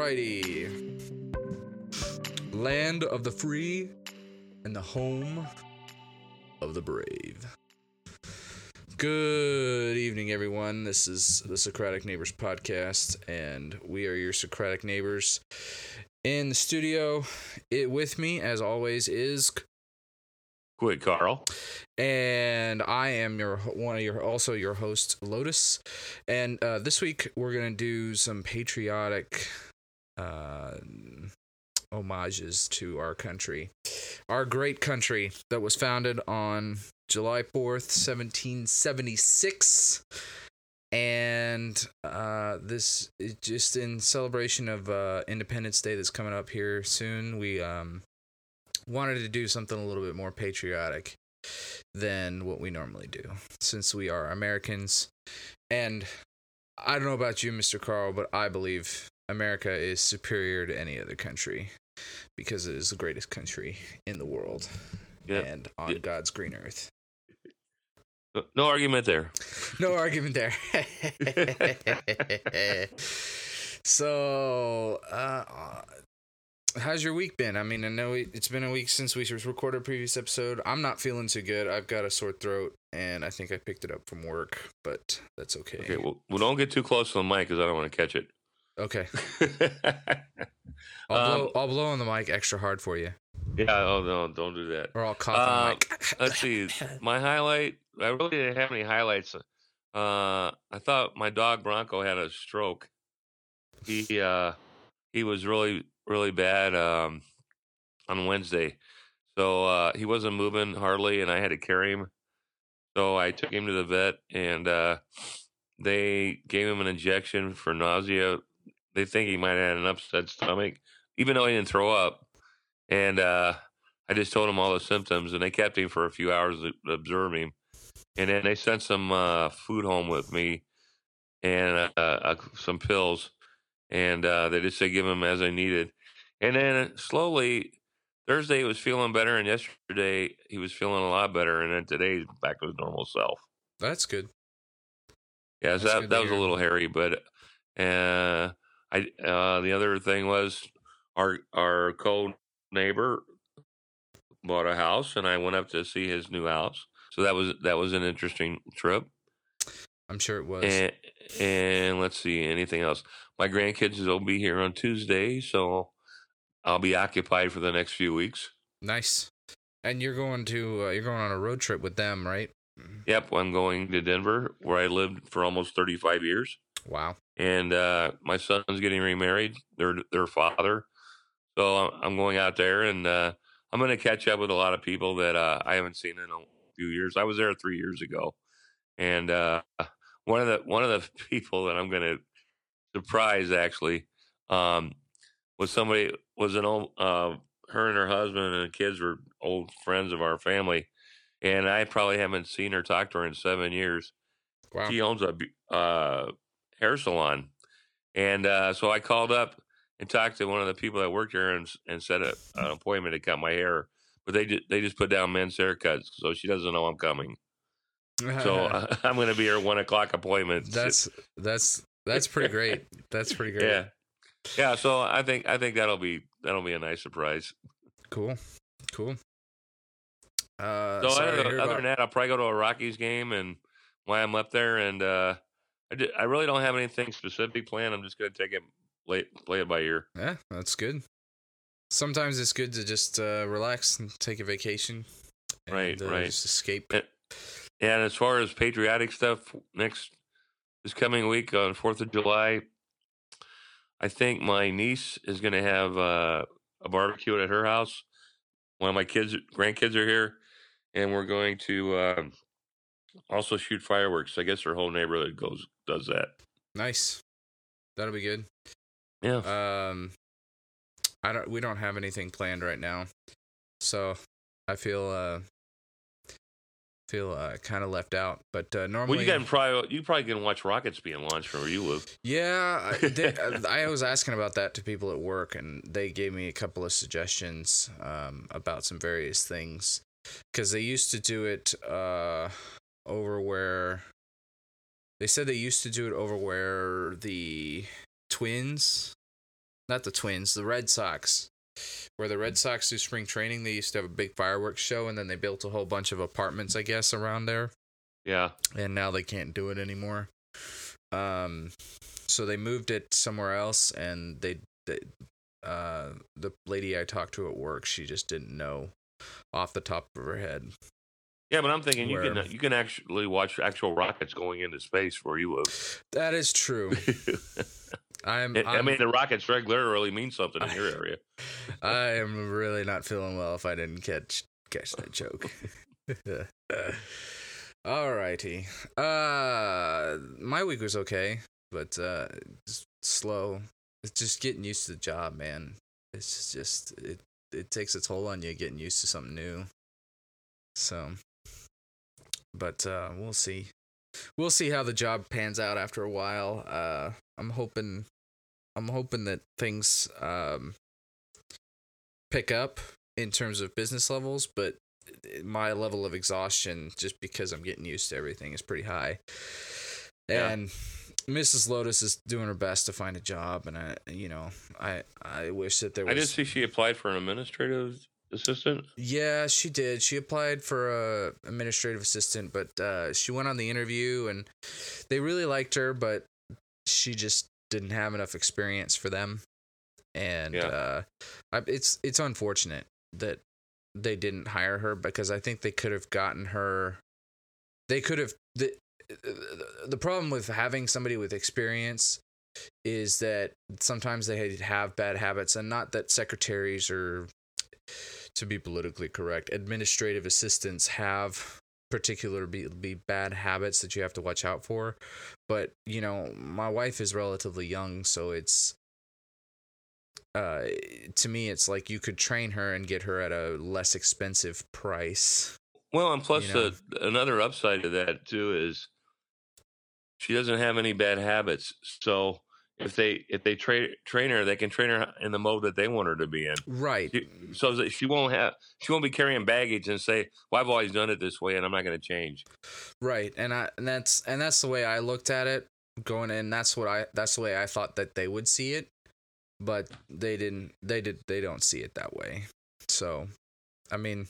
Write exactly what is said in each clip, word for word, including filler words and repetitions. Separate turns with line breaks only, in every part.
Alrighty. Land of the free and the home of the brave. Good evening, everyone. This is the Socratic Neighbors podcast, and we are your Socratic neighbors. In the studio, it with me, as always, is
Quick, Carl.
And I am your one of your also your host, Lotus. And uh, this week we're gonna do some patriotic uh, homages to our country, our great country that was founded on July fourth, seventeen seventy-six. And uh, this is just in celebration of uh, Independence Day that's coming up here soon. We um. wanted to do something a little bit more patriotic than what we normally do, since we are Americans. And I don't know about you, Mister Carl, but I believe America is superior to any other country because it is the greatest country in the world. Yep. And on yep. God's green earth.
No, no argument there.
No argument there. So, uh... how's your week been? I mean, I know it's been a week since we recorded a previous episode. I'm not feeling too good. I've got a sore throat, and I think I picked it up from work, but that's okay.
Okay, well, well don't get too close to the mic because I don't want to catch it.
Okay. I'll, um, blow, I'll blow on the mic extra hard for you.
Yeah, oh, no, don't do that.
Or I'll cough on the mic.
Let's see. My highlight, I really didn't have any highlights. Uh, I thought my dog Bronco had a stroke. He, uh, he was really... really bad um, on Wednesday. So uh, he wasn't moving hardly, and I had to carry him. So I took him to the vet, and uh, they gave him an injection for nausea. They think he might have had an upset stomach, even though he didn't throw up. And uh, I just told him all the symptoms, and they kept him for a few hours to observe him. And then they sent some uh, food home with me and uh, uh, some pills. And uh, they just said give him as I needed. And then slowly, Thursday he was feeling better, and yesterday he was feeling a lot better, and then today he's back to his normal self.
That's good.
Yeah, so that, that was a little hairy, but uh, I uh, the other thing was our our co-neighbor bought a house, and I went up to see his new house. So that was that was an interesting trip.
I'm sure it was.
And, and let's see, anything else? My grandkids will be here on Tuesday, so I'll be occupied for the next few weeks.
Nice. And you're going to uh, you're going on a road trip with them, right?
Yep, I'm going to Denver, where I lived for almost thirty-five years.
Wow.
And uh, my son's getting remarried. Their their father. So I'm going out there, and uh, I'm going to catch up with a lot of people that uh, I haven't seen in a few years. I was there three years ago, and uh, one of the one of the people that I'm going to surprise actually um, was somebody was an old uh, her and her husband and kids were old friends of our family, and I probably haven't seen her talk to her in seven years.
Wow.
She owns a uh, hair salon, and uh, so I called up and talked to one of the people that worked here and and set a, an appointment to cut my hair, but they just, they just put down men's haircuts, so she doesn't know I'm coming. So uh, I'm going to be her one o'clock appointment.
That's that's. That's pretty great. That's pretty great.
Yeah, yeah. So I think I think that'll be that'll be a nice surprise.
Cool, cool. Uh,
so I don't know, other about... than that, I'll probably go to a Rockies game, and while I'm up there, and uh, I did, I really don't have anything specific planned. I'm just gonna take it play, play it by ear.
Yeah, that's good. Sometimes it's good to just uh, relax and take a vacation. And,
right,
uh,
right.
Just escape.
And, and as far as patriotic stuff, next. This coming week on fourth of July, I think my niece is going to have uh, a barbecue at her house. One of my kids, grandkids are here, and we're going to uh, also shoot fireworks. I guess her whole neighborhood goes does that.
Nice. That'll be good.
Yeah.
Um, I don't. We don't have anything planned right now, so I feel uh, feel uh, kind of left out. But uh, normally,
well, you can probably you probably can watch rockets being launched from where you live.
Yeah, I, they, I was asking about that to people at work, and they gave me a couple of suggestions um, about some various things because they used to do it uh, over where they said they used to do it over where the Twins not the Twins, the Red Sox. Where the Red Sox do spring training, they used to have a big fireworks show, and then they built a whole bunch of apartments, I guess, around there.
Yeah.
And now they can't do it anymore. Um, so they moved it somewhere else, and they, they uh, the lady I talked to at work, she just didn't know off the top of her head.
Yeah, but I'm thinking
where,
you can you can actually watch actual rockets going into space where you live.
That is true. I'm,
it,
I'm,
I mean, the rockets regularly mean something in your area.
I am really not feeling well if I didn't catch catch that joke. Alrighty. Uh, my week was okay, but uh, it's slow. It's just getting used to the job, man. It's just it it takes a toll on you getting used to something new. So, but uh, we'll see. We'll see how the job pans out after a while. Uh, I'm hoping. I'm hoping that things um, pick up in terms of business levels, but my level of exhaustion, just because I'm getting used to everything, is pretty high.
Yeah.
And Missus Lotus is doing her best to find a job, and I, you know, I, I wish that there was.
I did see she applied for an administrative assistant.
Yeah, she did. She applied for a administrative assistant, but uh, she went on the interview, and they really liked her, but she just didn't have enough experience for them, and
yeah.
uh, I, it's it's unfortunate that they didn't hire her, because I think they could have gotten her. They could have the the problem with having somebody with experience is that sometimes they have bad habits, and not that secretaries or, to be politically correct, administrative assistants have particular be, be bad habits that you have to watch out for. But, you know, my wife is relatively young, so it's uh to me it's like you could train her and get her at a less expensive price.
Well, and plus
you know?
the another upside to that too is she doesn't have any bad habits. So if they if they tra- train her, they can train her in the mode that they want her to be in.
Right.
She, so that she won't have she won't be carrying baggage and say, "Well, I've always done it this way, and I'm not going to change."
Right. And I and that's and that's the way I looked at it going in. That's what I that's the way I thought that they would see it, but they didn't. They did. They don't see it that way. So, I mean,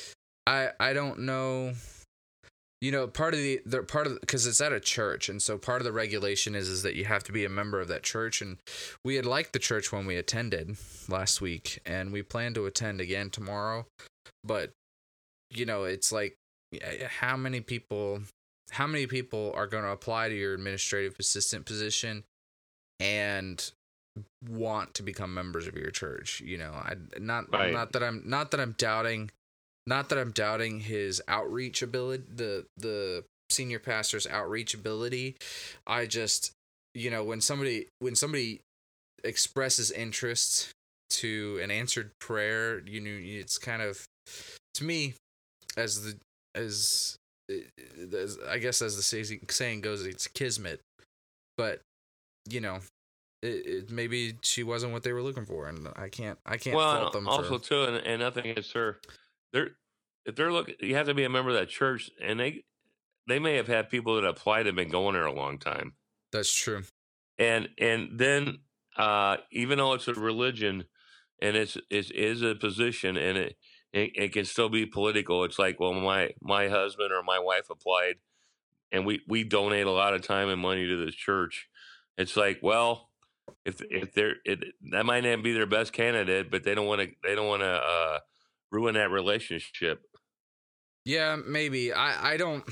I I don't know. You know, part of the, the part of because it's at a church, and so part of the regulation is is that you have to be a member of that church. And we had liked the church when we attended last week, and we plan to attend again tomorrow. But you know, it's like, how many people, how many people are going to apply to your administrative assistant position and want to become members of your church? You know, I not
Right.
not that I'm not that I'm doubting. Not that I'm doubting his outreach ability, the the senior pastor's outreach ability. I just, you know, when somebody when somebody expresses interest to an answered prayer, you know, it's kind of, to me, as the as, as I guess as the saying goes, it's kismet. But you know, it, it, maybe she wasn't what they were looking for, and I can't I can't
well,
fault them.
Also,
for...
too, and, and nothing against her. They're if they're looking, you have to be a member of that church, and they they may have had people that applied and been going there a long time.
That's true.
And and then uh, even though it's a religion, and it's it is a position, and it, it it can still be political. It's like, well, my my husband or my wife applied, and we we donate a lot of time and money to this church. It's like, well, if if they're it, that might not be their best candidate, but they don't want to they don't want to uh, ruin that relationship.
Yeah, maybe. I, I don't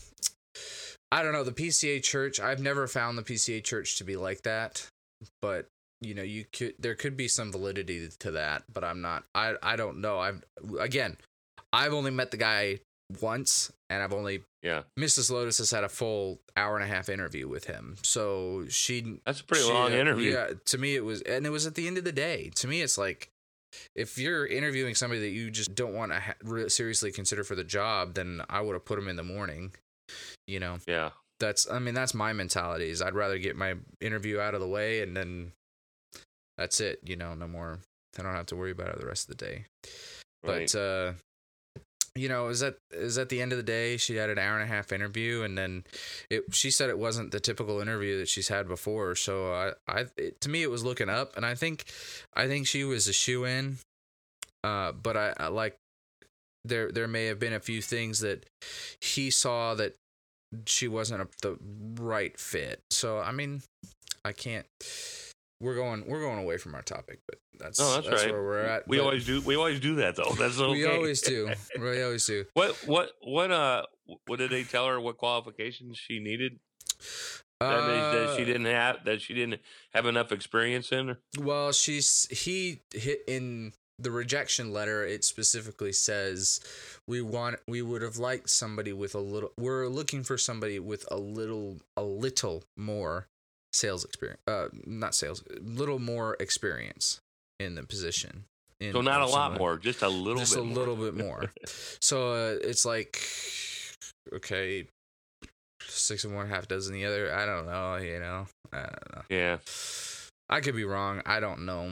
I don't know. The P C A church, I've never found the P C A church to be like that. But, you know, you could there could be some validity to that, but I'm not I I don't know. I've again, I've only met the guy once, and I've only
yeah.
Missus Lotus has had a full hour and a half interview with him. So she
That's a pretty
she,
long interview.
Yeah, to me it was, and it was at the end of the day. To me it's like, if you're interviewing somebody that you just don't want to ha- seriously consider for the job, then I would have put them in the morning. You know.
Yeah.
That's I mean that's my mentality. Is I'd rather get my interview out of the way, and then that's it. You know, no more. I don't have to worry about it the rest of the day.
Right.
But uh, you know, is that is at the end of the day, she had an hour and a half interview, and then it. She said it wasn't the typical interview that she's had before. So I, I, it, to me, it was looking up, and I think, I think she was a shoe in. Uh, but I, I like, there, there may have been a few things that he saw that she wasn't a, the right fit. So I mean, I can't. We're going we're going away from our topic, but that's
no, that's,
that's
right.
where we're at.
We
but
always do. We always do that though. That's okay.
We always do. We always do.
What what what uh what did they tell her? What qualifications she needed? That means that she didn't have that she didn't have enough experience in.
Well, she's he hit in the rejection letter. It specifically says we want we would have liked somebody with a little. We're looking for somebody with a little a little more sales experience. Uh, not sales, a little more experience in the position. In,
so not a lot
someone,
more, just a little
just
bit
a
more.
little bit more. So uh, it's like, okay, six of one, half dozen the other. I don't know, you know. I don't know.
Yeah.
I could be wrong. I don't know.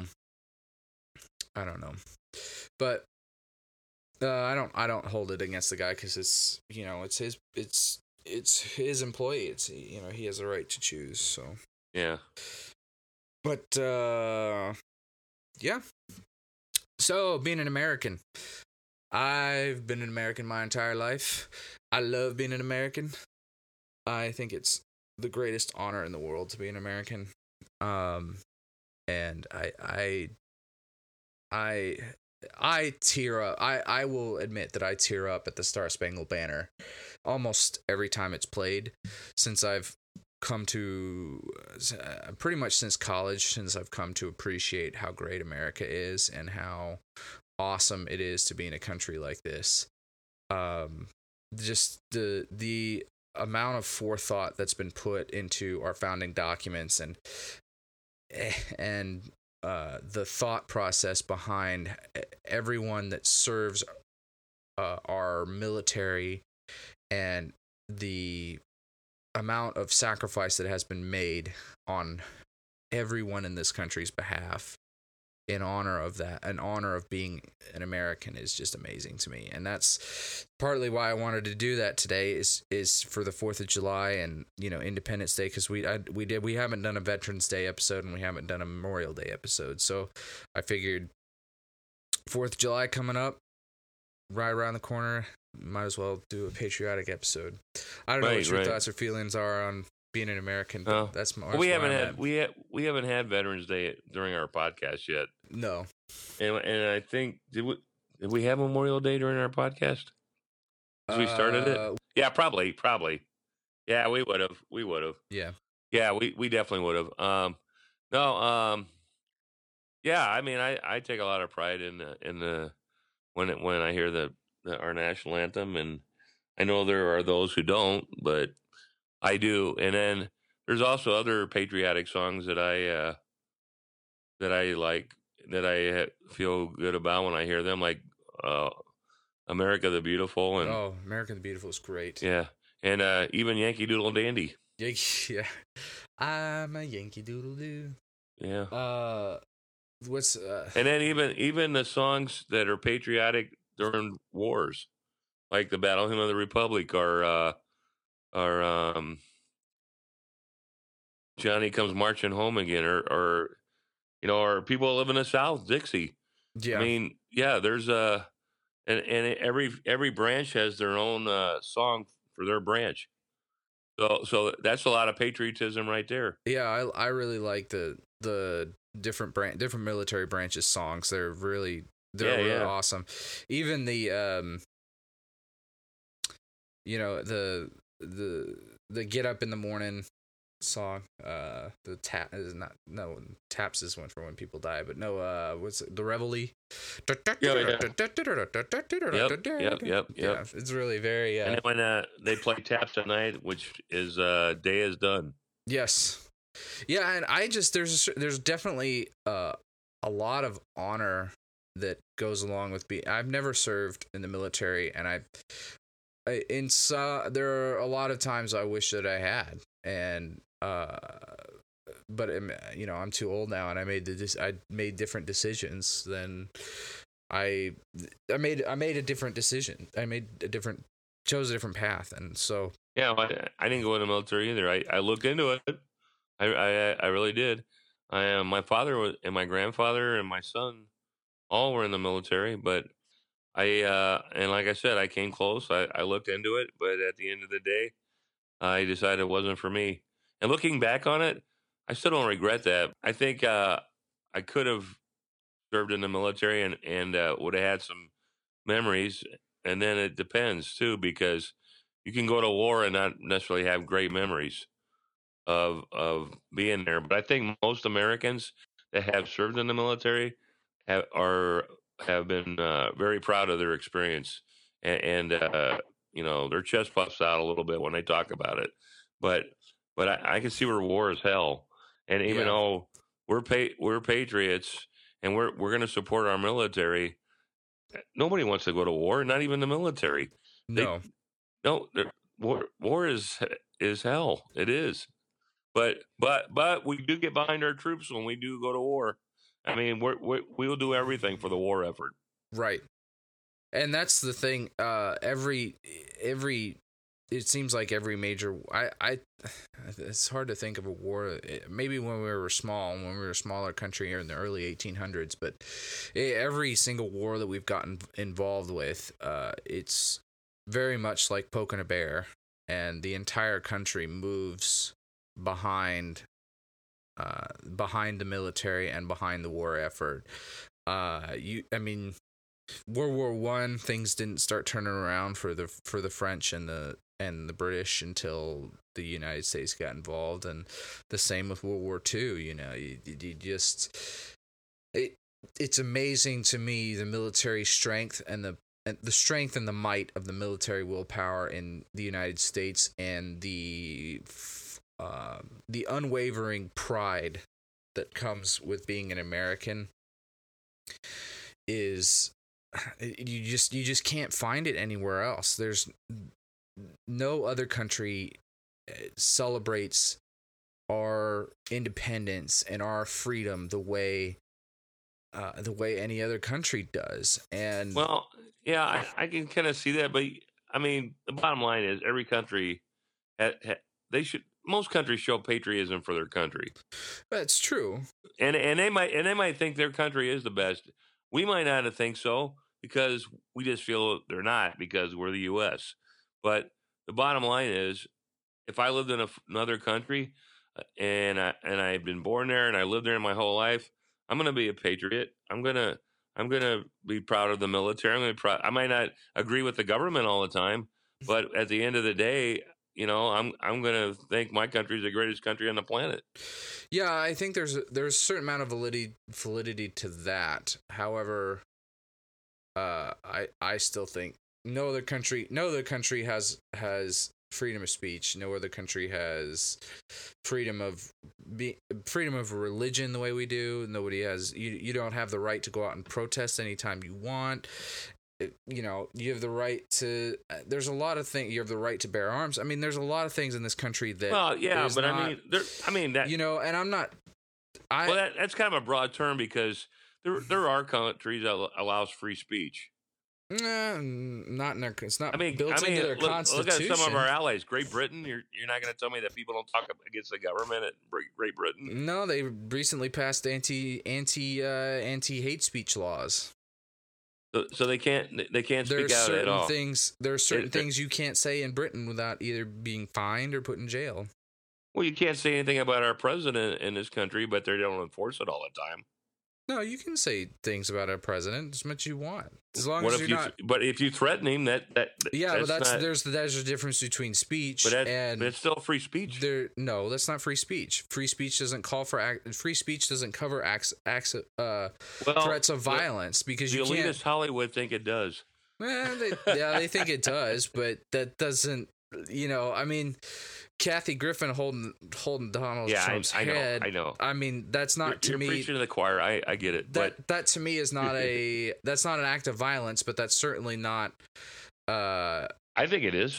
I don't know. But uh, I don't I don't hold it against the guy because it's, you know, it's his it's it's his employee. It's, you know, he has the right to choose. So
yeah.
But uh, yeah. So being an American, I've been an American my entire life. I love being an American. I think it's the greatest honor in the world to be an American. Um, and I, I, I, I tear up. I, I will admit that I tear up at the Star Spangled Banner almost every time it's played since I've come to, uh, pretty much since college, since I've come to appreciate how great America is and how awesome it is to be in a country like this. Um, just the, the, amount of forethought that's been put into our founding documents and and uh, the thought process behind everyone that serves uh, our military and the amount of sacrifice that has been made on everyone in this country's behalf in honor of that, in honor of being an American is just amazing to me. And that's partly why I wanted to do that today is, is for the fourth of July and, you know, Independence Day. Cause we, I, we did, we haven't done a Veterans Day episode and we haven't done a Memorial Day episode. So I figured fourth of July coming up right around the corner, might as well do a patriotic episode. I don't know
right,
what your
right.
thoughts or feelings are on being an American, but
oh.
that's my,
well, we haven't
I'm
had,
at.
we ha- we haven't had Veterans Day during our podcast yet.
No.
And and I think did we did we have Memorial Day during our podcast? As we started
Uh,
it? Yeah, probably, probably. Yeah, we would have. We would have.
Yeah.
Yeah, we, we definitely would have. Um, no, um, yeah. I mean, I, I take a lot of pride in the, in the when it, when I hear the, the our national anthem, and I know there are those who don't, but I do. And then there's also other patriotic songs that I uh, that I like. That I feel good about when I hear them, like uh, "America the Beautiful" and
oh, America the Beautiful is great.
yeah, and uh, even "Yankee Doodle Dandy."
Yankee, yeah, I'm a Yankee Doodle Doo.
Yeah.
Uh, what's uh?
And then even even the songs that are patriotic during wars, like the Battle Hymn of the Republic, or uh, or um, "Johnny Comes Marching Home Again," or or. You know, or people live in the South, Dixie.
Yeah.
I mean, yeah, there's a, and, and every every branch has their own uh, song for their branch. So so that's a lot of patriotism right there.
Yeah, I I really like the the different branch different military branches songs. They're really they're
Yeah,
really
yeah.
awesome. Even the um, you know the the the Get Up in the Morning song, uh the tap is not no taps is one for when people die, but no uh what's it, the Reveille.
Yeah, yeah. Yep, yep, yep,
Yeah,
yep.
it's really very uh
And then when uh, they play taps tonight, which is uh, "Day Is Done."
yes, yeah, and I just there's there's definitely uh a lot of honor that goes along with being. I've never served in the military, and I, I in so there are a lot of times I wish that I had, and uh but um, you know, I'm too old now, and I made the I made different decisions than I I made I made a different decision. I made a different chose a different path, and so
Yeah, well, I, I didn't go in the military either. I, I looked into it. I I, I really did. I uh, my father was, and my grandfather and my son all were in the military, but I uh, and like I said, I came close. I, I looked into it, but at the end of the day, I decided it wasn't for me. And looking back on it, I still don't regret that. I think uh, I could have served in the military and and uh, would have had some memories. And then it depends too, because you can go to war and not necessarily have great memories of of being there. But I think most Americans that have served in the military have are have been uh, very proud of their experience, and, and uh, you know, their chest puffs out a little bit when they talk about it. But but I, I can see where war is hell, and even
yeah,
though we're pa- we're patriots and we're we're going to support our military, nobody wants to go to war, not even the military. They
no,
no they're- war war is is hell. It is. But but but we do get behind our troops when we do go to war. I mean, we're, we we'll do everything for the war effort.
right. And that's the thing. Uh, every every it seems like every major. I I it's hard to think of a war. Maybe when we were small, when we were a smaller country here in the early eighteen hundreds, but every single war that we've gotten involved with, uh, it's very much like poking a bear, and the entire country moves behind uh behind the military and behind the war effort. Uh you I mean, World War One, things didn't start turning around for the for the French and the and the British until the United States got involved, and the same with World War Two. You know, you, you just it it's amazing to me, the military strength and the and the strength and the might of the military willpower in the United States, and the uh, the unwavering pride that comes with being an American is you just you just can't find it anywhere else. There's no other country celebrates our independence and our freedom the way uh, the way any other country does. And
well, yeah, I, I can kind of see that, but I mean, the bottom line is every country ha, ha, they should. Most countries show patriotism for their country.
That's true,
and and they might and they might think their country is the best. We might not think so because we just feel they're not because we're the U S. But the bottom line is, if I lived in a, another country and I and I've been born there and I lived there my whole life, I'm gonna be a patriot. I'm gonna I'm gonna be proud of the military. I'm gonna be proud. I might not agree with the government all the time, but at the end of the day, you know, I'm I'm gonna think my country is the greatest country on the planet.
Yeah, I think there's a, there's a certain amount of validity validity to that. However, uh, I I still think no other country no other country has has freedom of speech. No other country has freedom of be freedom of religion the way we do. Nobody has you. You don't have the right to go out and protest anytime you want. You know, you have the right to. There's a lot of things. You have the right to bear arms. I mean, there's a lot of things in this country that.
Well, yeah, but
not,
I mean, there. I mean that.
You know, and I'm not. I.
Well, that, that's kind of a broad term because there there are countries that allows free speech.
Nah, not in their. It's not.
I mean,
built
I mean,
into their
look,
constitution.
look at some of our allies. Great Britain. You're you're not going to tell me that people don't talk against the government at Great Britain?
No, they recently passed anti anti uh, anti hate speech laws.
So, so they can't they can't speak
There's
out
certain
at all.
Things there are certain
It-
things you can't say in Britain without either being fined or put in jail.
Well, you can't say anything about our president in this country, but they don't enforce it all the time.
No, you can say things about our president as much as you want, as long
What
as
if
you're
you?
not.
But if you threaten him, that that
Yeah,
that's
but that's
not,
there's there's a difference between speech
but, that,
and
but it's still free speech.
there. No, that's not free speech. Free speech doesn't call for act. Free speech doesn't cover acts, acts uh,
Well,
threats of
the-
violence because
The
you
elitist
can't.
Hollywood think it does.
Well, they, yeah, they think it does, but that doesn't. You know, I mean, Kathy Griffin holding holding Donald
Yeah, I,
Trump's
I know.
head.
I know.
I mean, that's not
You're,
to
you're
me.
preaching to the choir. I, I get it,
that
but
that to me is not a that's not an act of violence, but that's certainly not. Uh,
I think it is.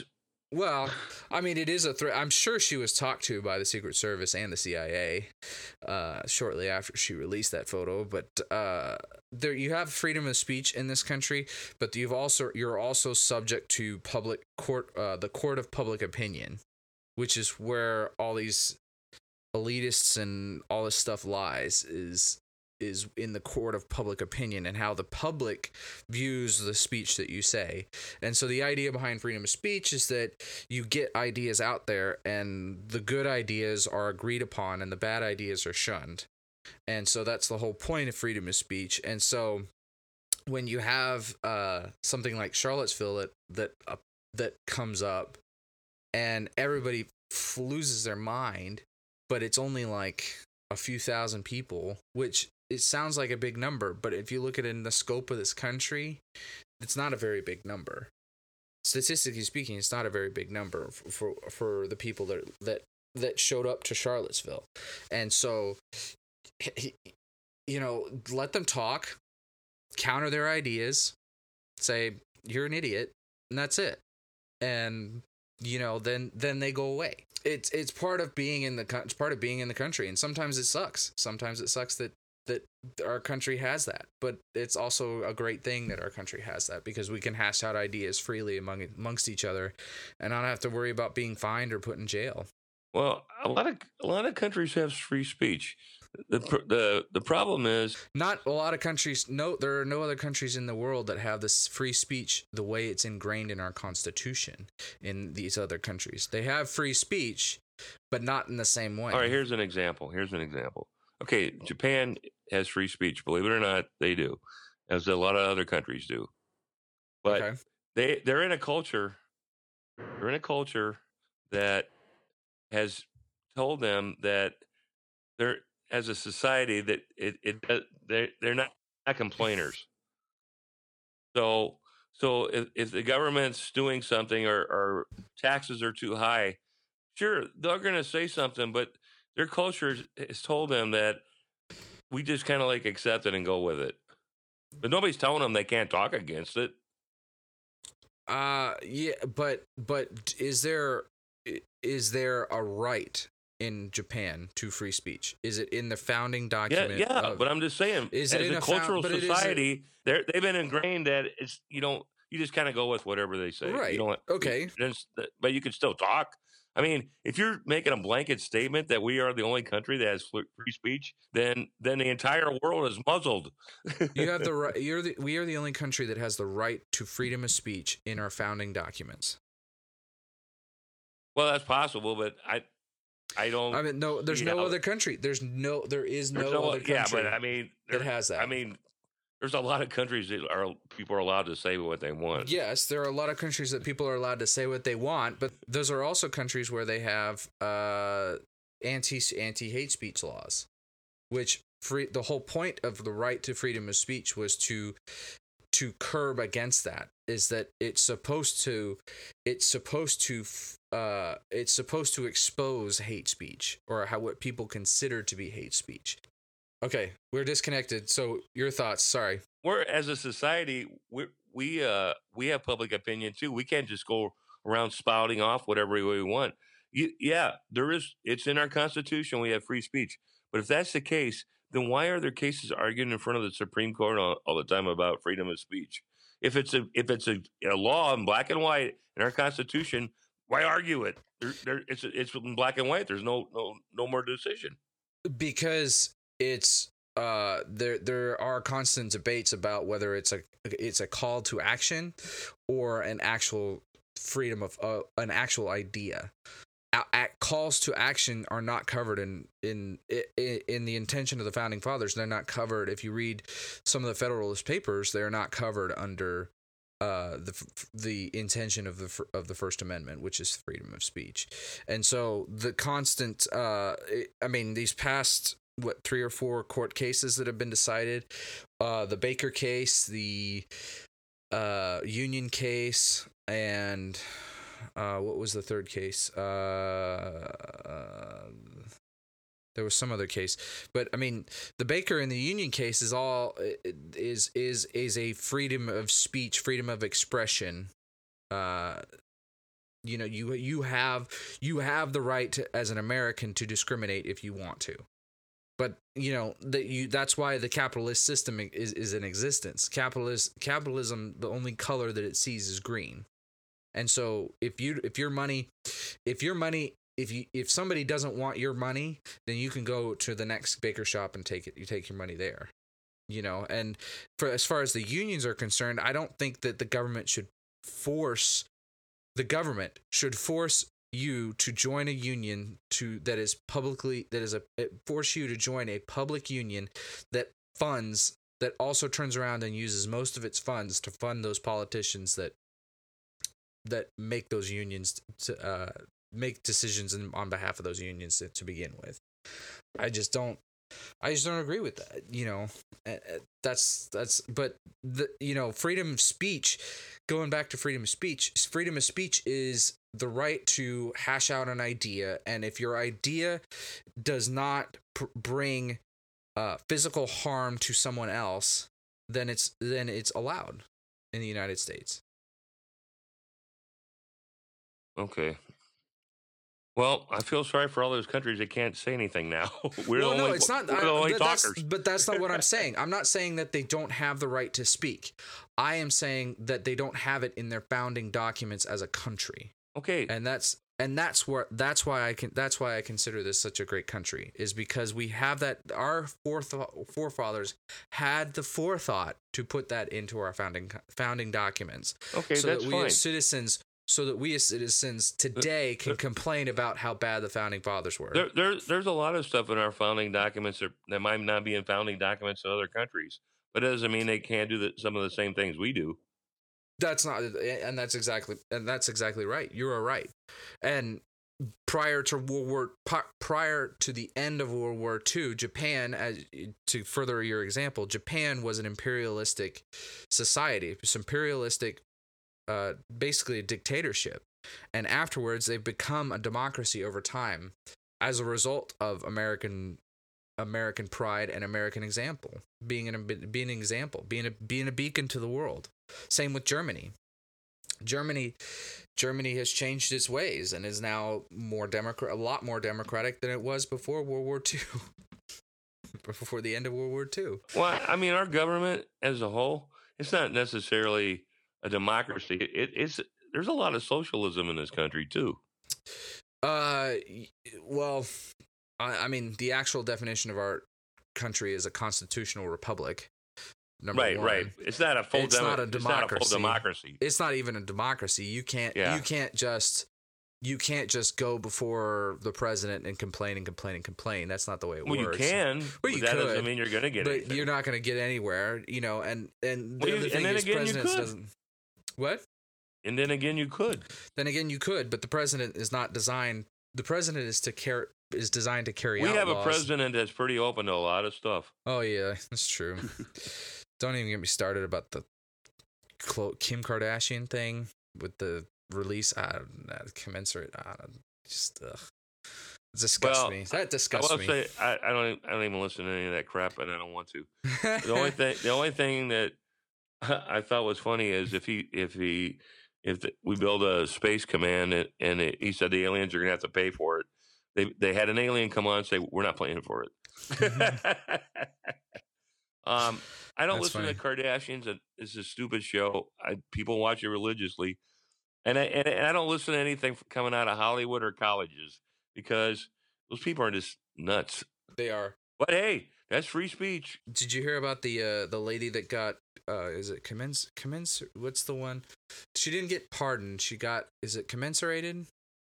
Well, I mean, it is a threat. I'm sure she was talked to by the Secret Service and the C I A uh, shortly after she released that photo. But uh, there, you have freedom of speech in this country, but you've also you're also subject to public court, uh, the court of public opinion, which is where all these elitists and all this stuff lies. Is is in the court of public opinion and how the public views the speech that you say. And so the idea behind freedom of speech is that you get ideas out there and the good ideas are agreed upon and the bad ideas are shunned. And so that's the whole point of freedom of speech. And so when you have uh, something like Charlottesville that that, uh, that comes up and everybody f- loses their mind, but it's only like a few thousand people, which it sounds like a big number, but if you look at it in the scope of this country, it's not a very big number. Statistically speaking, it's not a very big number for for, for the people that that that showed up to Charlottesville. And so, you know, let them talk, counter their ideas, say you're an idiot, and that's it. And you know, then then they go away. It's it's part of being in the it's part of being in the country, and sometimes it sucks. Sometimes it sucks that that our country has that, but it's also a great thing that our country has that because we can hash out ideas freely among amongst each other, and not have to worry about being fined or put in jail.
Well, a lot of a lot of countries have free speech. The the the problem is
not a lot of countries. No, there are no other countries in the world that have this free speech the way it's ingrained in our Constitution. In these other countries, they have free speech, but not in the same way.
All right, here's an example. Here's an example. Okay, Japan has free speech. Believe it or not, they do, as a lot of other countries do. But
okay.
they they're in a culture. They're in a culture that has told them that they're as a society that it it they they're not, not complainers. So so if, if the government's doing something or, or taxes are too high, sure they're going to say something, but their culture has told them that we just kind of like accept it and go with it. But nobody's telling them they can't talk against it.
Uh yeah, but but is there is there a right in Japan to free speech? Is it in the founding document?
Yeah, yeah.
Of,
but I'm just saying,
is
as
it in
a
a
cultural
found,
society, they're they've been ingrained that it's you don't you just kind of go with whatever they say.
Right.
You don't,
okay.
You, but you can still talk. I mean, if you're making a blanket statement that we are the only country that has free speech, then then the entire world is muzzled.
You have the right. You're the. We are the only country that has the right to freedom of speech in our founding documents.
Well, that's possible, but I, I don't.
I mean, no. There's no other country. There's no. There is no, no other country.
Yeah, but I mean,
that has that.
I mean, there's a lot of countries that are people are allowed to say what they want.
Yes, there are a lot of countries that people are allowed to say what they want, but those are also countries where they have uh, anti anti hate speech laws, which free. The whole point of the right to freedom of speech was to to curb against that. Is that it's supposed to it's supposed to uh it's supposed to expose hate speech or how what people consider to be hate speech. Okay, we're disconnected. So your thoughts? Sorry.
We're as a society, we we uh we have public opinion too. We can't just go around spouting off whatever we want. You, yeah, there is. It's in our Constitution. We have free speech. But if that's the case, then why are there cases argued in front of the Supreme Court all, all the time about freedom of speech? If it's a if it's a, a law in black and white in our Constitution, why argue it? There, there, it's it's in black and white. There's no no no more decision.
Because it's uh there there are constant debates about whether it's a it's a call to action or an actual freedom of uh, an actual idea. At calls to action are not covered in, in in in the intention of the founding fathers. They're not covered. If you read some of the Federalist Papers, they're not covered under uh, the the intention of the of the First Amendment, which is freedom of speech. And so the constant, uh, I mean, these past what three or four court cases that have been decided, uh, the Baker case, the uh, Union case, and Uh, what was the third case? Uh, uh, there was some other case, but I mean, the Baker and the Union case is all is is is a freedom of speech, freedom of expression, uh, You know, you you have you have the right to, as an American, to discriminate if you want to. But you know that you that's why the capitalist system is is in existence. Capitalist capitalism, the only color that it sees is green. And so if you if your money if your money if you if somebody doesn't want your money, then you can go to the next baker shop and take it. You take your money there. You know, and for as far as the unions are concerned, I don't think that the government should force the government should force you to join a union to that is publicly that is a force you to join a public union that funds that also turns around and uses most of its funds to fund those politicians that that make those unions to uh, make decisions in, on behalf of those unions to, to begin with. I just don't. I just don't agree with that. You know, that's that's. But the you know freedom of speech. Going back to freedom of speech, freedom of speech is the right to hash out an idea, and if your idea does not pr- bring uh, physical harm to someone else, then it's then it's allowed in the United States.
Okay. Well, I feel sorry for all those countries that can't say anything now. We're
well,
the
no,
only,
it's not.
we're
I,
the only
but that's,
talkers.
but that's not what I'm saying. I'm not saying that they don't have the right to speak. I am saying that they don't have it in their founding documents as a country.
Okay,
and that's and that's where that's why I can that's why I consider this such a great country, is because we have that. Our foreth- forefathers had the forethought to put that into our founding founding documents.
Okay,
so
that's
that we
fine.
as citizens. So that we as citizens today can complain about how bad the founding fathers were.
There, there, there's a lot of stuff in our founding documents that, that might not be in founding documents in other countries, but it doesn't mean they can't do the, some of the same things we do.
That's not, and that's exactly, and that's exactly right. You are right. And prior to World War, prior to the end of World War Two, Japan, as to further your example, Japan was an imperialistic society. It's imperialistic. Uh, basically a dictatorship, and afterwards they've become a democracy over time as a result of American American pride and American example, being an being an example, being a being a beacon to the world. Same with Germany. Germany, Germany has changed its ways and is now more democrat, a lot more democratic than it was before World War Two, before the end of World War Two.
Well, I mean, our government as a whole, it's not necessarily a democracy. It, it's there's a lot of socialism in this country too.
Uh, well, I, I mean, the actual definition of our country is a constitutional republic. Number
right,
one.
right. It's not a full.
It's
demo-
not a
it's not a full
democracy.
democracy.
It's not even a democracy. You can't.
Yeah.
You can't just. You can't just go before the president and complain and complain and complain. That's not the way it
well,
works.
you can,
Well,
but
you
that
could,
doesn't mean you're going to get
but
anything.
you're not going to get anywhere. You know, and and the
Well, you-
other
and
thing
then
is,
again, you
presidents
could.
doesn't. What?
And then again, you could.
Then again, you could, but the president is not designed. The president is to care is designed to carry
We
out
have
laws.
a president that's pretty open to a lot of stuff.
Oh yeah, that's true. Don't even get me started about the Khlo- Kim Kardashian thing with the release. I don't know, commensurate. I don't, just ugh. It disgusts
Well,
me. That
I
disgusts
will
me.
say I, I don't. Even, I don't even listen to any of that crap, and I don't want to. The only thing, the only thing that I thought was funny is if he, if he, if the, we build a space command, and, and it, he said the aliens are going to have to pay for it. They they had an alien come on and say we're not paying for it. um, I don't
That's
listen
funny.
to Kardashians. And it's a stupid show. I, people watch it religiously, and I and, and I don't listen to anything coming out of Hollywood or colleges because those people are just nuts.
They are.
But hey, that's free speech.
Did you hear about the uh, the lady that got uh, is it commence commence? What's the one? She didn't get pardoned. She got is it commensurated?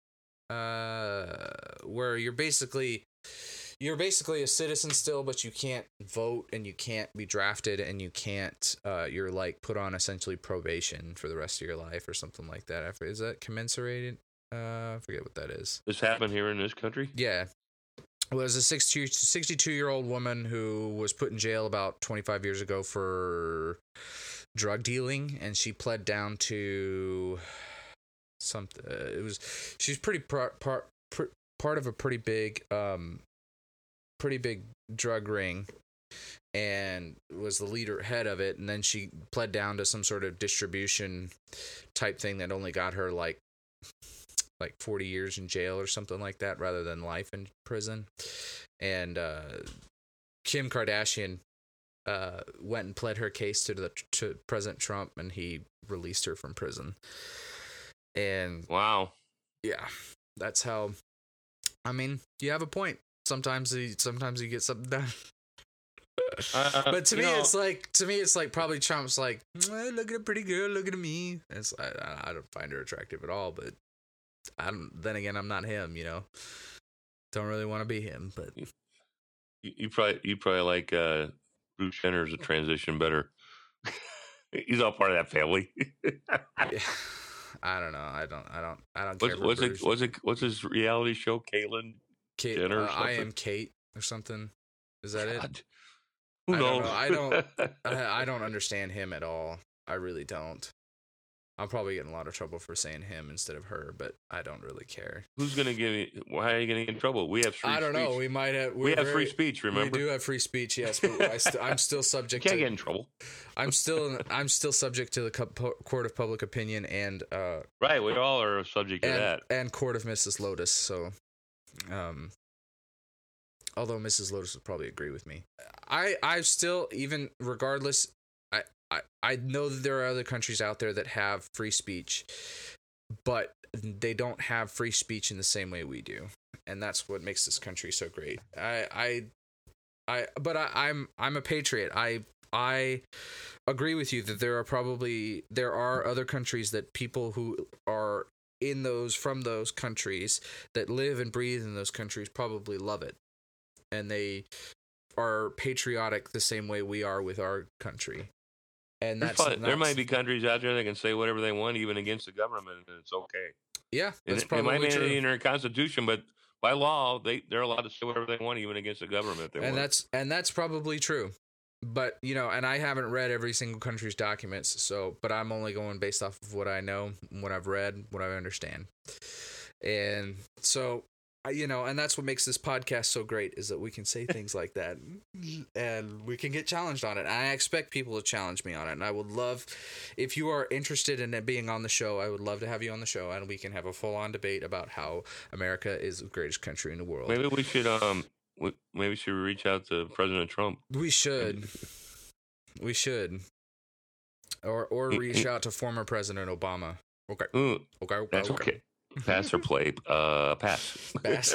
Uh, where you're basically you're basically a citizen still, but you can't vote and you can't be drafted and you can't. Uh, you're like put on essentially probation for the rest of your life or something like that. I forget, is that commensurated? Uh, I forget what that is.
This happened here in this country.
Yeah. Was a sixty-two-year-old woman who was put in jail about twenty-five years ago for drug dealing, and she pled down to something. Uh, it was she's pretty part part part of a pretty big um pretty big drug ring, and was the leader head of it. And then she pled down to some sort of distribution type thing that only got her like like forty years in jail or something like that, rather than life in prison. And uh, Kim Kardashian uh, went and pled her case to the to President Trump, and he released her from prison. And
wow,
yeah, that's how. I mean, you have a point. Sometimes, you, sometimes you get something done.
uh,
But to me,
know,
it's like to me, it's like probably Trump's like, eh, look at a pretty girl, look at me. It's I, I don't find her attractive at all, but I don't. Then again, I'm not him, you know. Don't really want to be him, but
you, you probably you probably like uh, Bruce Jenner's a transition better. He's all part of that family.
yeah, I don't know. I don't. I don't. I don't
what's,
care.
What's it? What's it? What's his reality show? Caitlyn
Kate,
Jenner.
Uh,
Or
I am Kate or something. Is that
God.
it?
Who
I
knows?
Don't know. I don't. I, I don't understand him at all. I really don't. I'll probably get in a lot of trouble for saying him instead of her, but I don't really care.
Who's gonna give me? Why are you gonna get in trouble? We have free
I don't
speech.
know. We might have.
We have
very,
free speech. Remember,
we do have free speech. Yes, but I st- I'm still subject.
You can't
to,
get in trouble.
I'm still. I'm still subject to the co- court of public opinion and. Uh,
Right, we all are subject to
and,
that.
And court of Missus Lotus. So, um, although Missus Lotus would probably agree with me, I I still even regardless. I, I, I know that there are other countries out there that have free speech, but they don't have free speech in the same way we do, and that's what makes this country so great. I, I, I but I, I'm I'm a patriot. I I agree with you that there are probably there are other countries that people who are in those from those countries that live and breathe in those countries probably love it, and they are patriotic the same way we are with our country. And that's,
probably,
that's
there might be countries out there that can say whatever they want, even against the government, and it's okay.
Yeah, that's
it,
probably
it might
true.
be in their constitution, but by law, they they're allowed to say whatever they want, even against the government. They
and
want.
that's and that's probably true. But you know, and I haven't read every single country's documents, so but I'm only going based off of what I know, what I've read, what I understand, and so. You know, and that's what makes this podcast so great is that we can say things like that and we can get challenged on it. And I expect people to challenge me on it. And I would love, if you are interested in it being on the show, I would love to have you on the show and we can have a full on debate about how America is the greatest country in the world.
Maybe we should, um, maybe we should reach out to President Trump.
We should. We should. Or, or reach out to former President Obama. Okay.
Ooh,
okay. Okay.
That's okay. okay. Pass or play? Uh, pass.
Pass.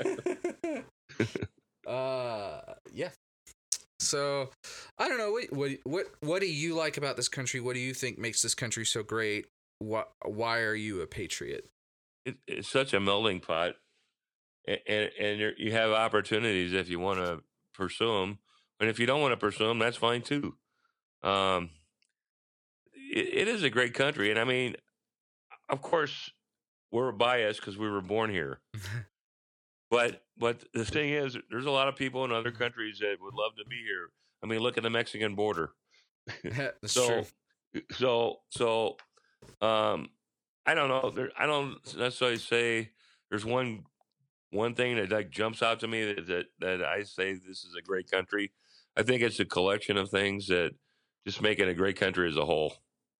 uh, yeah. So, I don't know. What, what what what do you like about this country? What do you think makes this country so great? What why are you a patriot?
It, it's such a melting pot, and and, and you're, you have opportunities if you want to pursue them, and if you don't want to pursue them, that's fine too. Um, it, it is a great country, and I mean, of course. We're biased because we were born here, but but the thing is, there's a lot of people in other countries that would love to be here. I mean, look at the Mexican border.
That's
so,
true.
so so, um, I don't know. There, I don't necessarily say there's one one thing that like jumps out to me that, that that I say this is a great country. I think it's a collection of things that just make it a great country as a whole.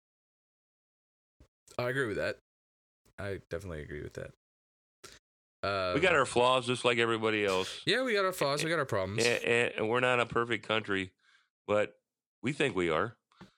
I agree with that. I definitely agree with that. Uh,
we got our flaws just like everybody else.
Yeah, we got our flaws. We got our problems.
And, and, and we're not a perfect country, but we think we are.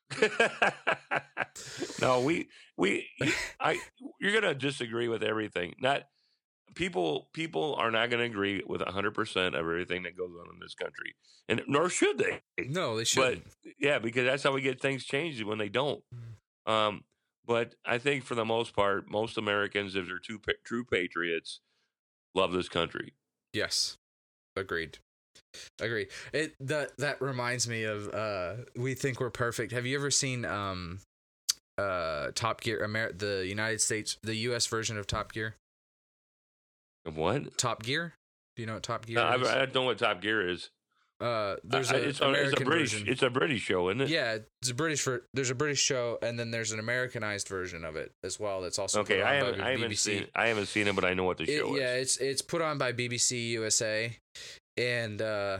no, we we I you're gonna disagree with everything. Not people people are not gonna agree with a hundred percent of everything that goes on in this country, and nor should they.
No, they shouldn't.
But yeah, because that's how we get things changed when they don't. Um. But I think for the most part, most Americans, if they're true, true patriots, love this country.
Yes. Agreed. Agreed. It that that reminds me of uh We Think We're Perfect. Have you ever seen um uh Top Gear Amer- the United States the U S version of Top Gear?
What?
Top Gear? Do you know what Top Gear
no,
is?
I, I don't know what Top Gear is.
Uh, there's
uh,
a
it's,
American
it's a British.
version.
It's a British show, isn't it?
Yeah, it's a British. For, there's a British show, and then there's an Americanized version of it as well. That's also
okay.
put on
I haven't.
by
I
B B C.
haven't seen. I haven't seen it, but I know what the
It,
show
yeah,
is.
it's it's put on by B B C U S A, and uh,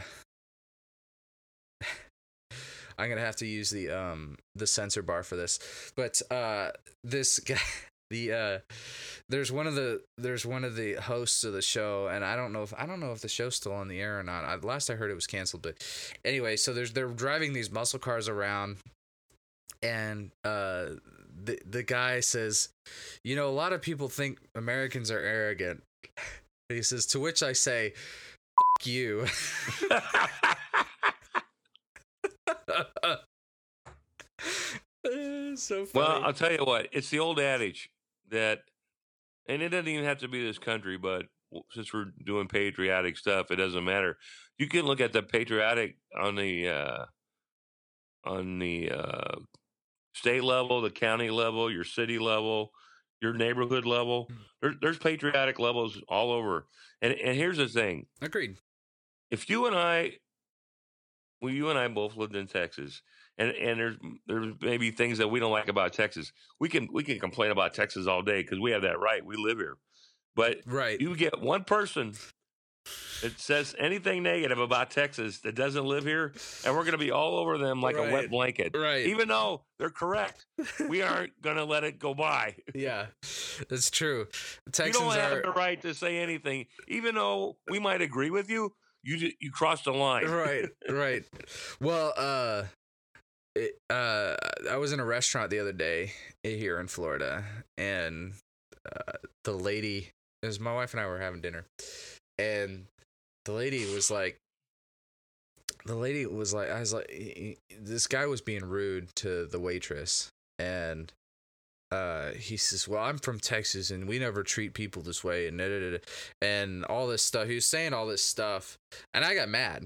I'm gonna have to use the um the censor bar for this, but uh, this guy The uh, there's one of the there's one of the hosts of the show, and I don't know if I don't know if the show's still on the air or not. I, last I heard, it was canceled. But anyway, so there's they're driving these muscle cars around, and uh, the the guy says, you know, a lot of people think Americans are arrogant. He says, to which I say, "F you." So funny.
Well, I'll tell you what. It's the old adage that, and it doesn't even have to be this country, but since we're doing patriotic stuff, it doesn't matter. You can look at the patriotic on the uh, on the uh, state level, the county level, your city level, your neighborhood level. There, there's patriotic levels all over. And and here's the thing.
Agreed.
If you and I, well, you and I both lived in Texas. And and there's there's maybe things that we don't like about Texas. We can we can complain about Texas all day because we have that right. We live here. But
right.
You get one person that says anything negative about Texas that doesn't live here, and we're going to be all over them like
right.
a wet blanket.
Right.
Even though they're correct, we aren't going to let it go by.
Yeah, that's true. Texans
you don't have
are...
the right to say anything, even though we might agree with you. You you crossed the line.
Right. Right. Well, uh. It, uh, I was in a restaurant the other day here in Florida, and uh, the lady, it was my wife and I were having dinner, and the lady was like, the lady was like, I was like, he, this guy was being rude to the waitress, and uh, he says, well, I'm from Texas, and we never treat people this way, and da, da, da, da, and all this stuff. He was saying all this stuff, and I got mad,